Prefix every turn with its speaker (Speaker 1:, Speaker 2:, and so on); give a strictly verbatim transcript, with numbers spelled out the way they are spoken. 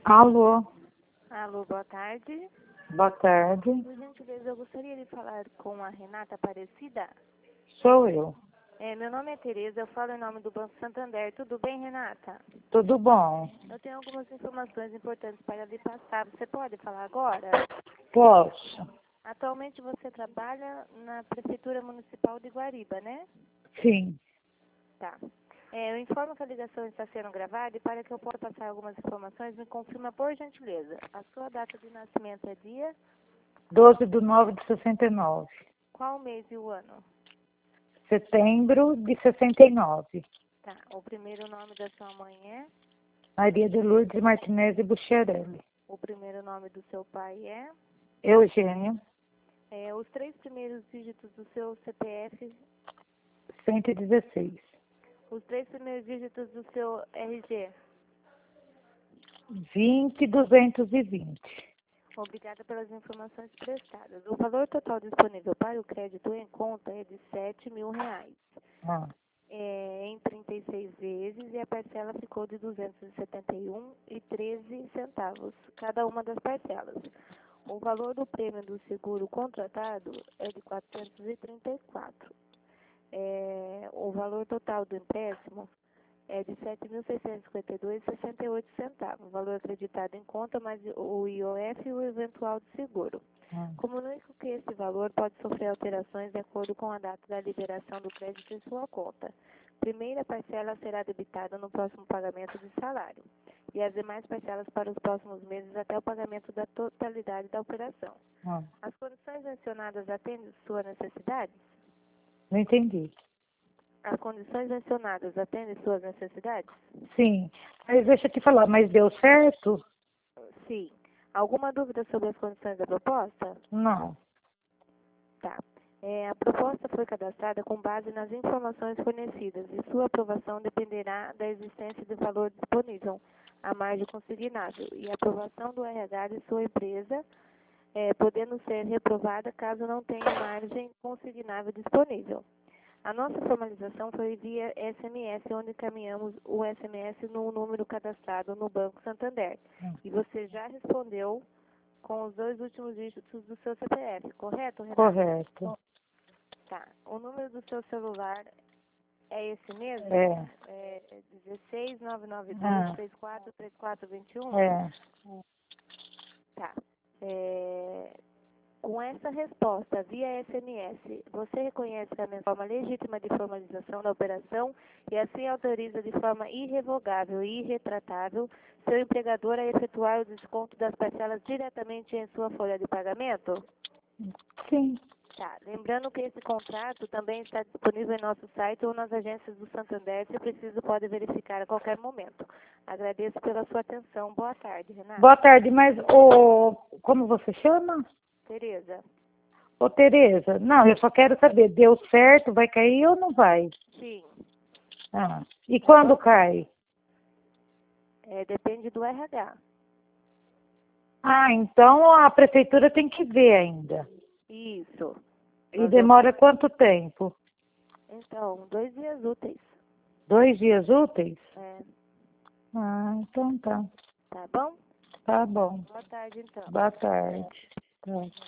Speaker 1: Alô,
Speaker 2: Alô, boa tarde.
Speaker 1: boa tarde.
Speaker 2: Por gentileza, eu gostaria de falar com a Renata Aparecida.
Speaker 1: Sou eu.
Speaker 2: É, meu nome é Tereza, eu falo em nome do Banco Santander. Tudo bem, Renata?
Speaker 1: Tudo bom?
Speaker 2: Eu tenho algumas informações importantes para lhe passar. Você pode falar agora?
Speaker 1: Posso?
Speaker 2: Atualmente você trabalha na Prefeitura Municipal de Guariba, né?
Speaker 1: Sim.
Speaker 2: Tá. É, eu informo que a ligação está sendo gravada e para que eu possa passar algumas informações, me confirma por gentileza. A sua data de nascimento é dia?
Speaker 1: doze de nove de sessenta e nove.
Speaker 2: Qual mês e o ano?
Speaker 1: Setembro de sessenta e nove.
Speaker 2: Tá. O primeiro nome da sua mãe é?
Speaker 1: Maria de Lourdes Martinez Bucherelli.
Speaker 2: O primeiro nome do seu pai é?
Speaker 1: Eugênio,
Speaker 2: É, os três primeiros dígitos do seu C P F,
Speaker 1: cento e dezesseis.
Speaker 2: os três primeiros dígitos do seu R G.
Speaker 1: vinte duzentos e vinte.
Speaker 2: Obrigada pelas informações prestadas. O valor total disponível para o crédito em conta é de sete mil reais.
Speaker 1: Ah,
Speaker 2: É, em trinta e seis vezes e a parcela ficou de duzentos e setenta e um e treze centavos, cada uma das parcelas. O valor do prêmio do seguro contratado é de quatrocentos e trinta e quatro. É, o valor total do empréstimo é de sete mil seiscentos e cinquenta e dois reais e sessenta e oito centavos. O valor acreditado em conta, mais o I O F e o eventual de seguro.
Speaker 1: ah.
Speaker 2: Comunico que esse valor pode sofrer alterações de acordo com a data da liberação do crédito em sua conta. Primeira parcela será debitada no próximo pagamento de salário e as demais parcelas para os próximos meses até o pagamento da totalidade da operação.
Speaker 1: ah.
Speaker 2: As condições mencionadas atendem suas necessidades?
Speaker 1: Não entendi.
Speaker 2: As condições mencionadas atendem suas necessidades?
Speaker 1: Sim. Mas deixa eu te falar, mas deu certo?
Speaker 2: Sim. Alguma dúvida sobre as condições da proposta?
Speaker 1: Não.
Speaker 2: Tá. É, a proposta foi cadastrada com base nas informações fornecidas e sua aprovação dependerá da existência de valor disponível, a margem consignado, e a aprovação do R H de sua empresa, é, podendo ser reprovada caso não tenha margem consignável disponível. A nossa formalização foi via S M S, onde encaminhamos o S M S no número cadastrado no Banco Santander.
Speaker 1: Hum.
Speaker 2: E você já respondeu com os dois últimos dígitos do seu C P F, correto, Renata?
Speaker 1: Correto.
Speaker 2: Tá. O número do seu celular é esse mesmo?
Speaker 1: É.
Speaker 2: É dezesseis, nove nove dois,
Speaker 1: Ah,
Speaker 2: três quatro três quatro dois um?
Speaker 1: é.
Speaker 2: Tá. É, com essa resposta via S M S, você reconhece a forma legítima de formalização da operação e assim autoriza de forma irrevogável e irretratável seu empregador a efetuar o desconto das parcelas diretamente em sua folha de pagamento?
Speaker 1: Sim.
Speaker 2: Tá. Lembrando que esse contrato também está disponível em nosso site ou nas agências do Santander, se preciso pode verificar a qualquer momento. Agradeço pela sua atenção. Boa tarde, Renata.
Speaker 1: Boa tarde, mas o como você chama?
Speaker 2: Tereza.
Speaker 1: Ô, Tereza, não, eu só quero saber, deu certo, vai cair ou não vai?
Speaker 2: Sim.
Speaker 1: Ah, e quando cai?
Speaker 2: É, depende do R H.
Speaker 1: Ah, então a prefeitura tem que ver ainda.
Speaker 2: Isso.
Speaker 1: E
Speaker 2: Nós
Speaker 1: demora quanto tempo?
Speaker 2: vamos- Então, dois dias úteis.
Speaker 1: Dois dias úteis?
Speaker 2: É,
Speaker 1: Ah, então tá.
Speaker 2: tá bom?
Speaker 1: Tá bom.
Speaker 2: Boa tarde, então.
Speaker 1: Boa tarde. Tá.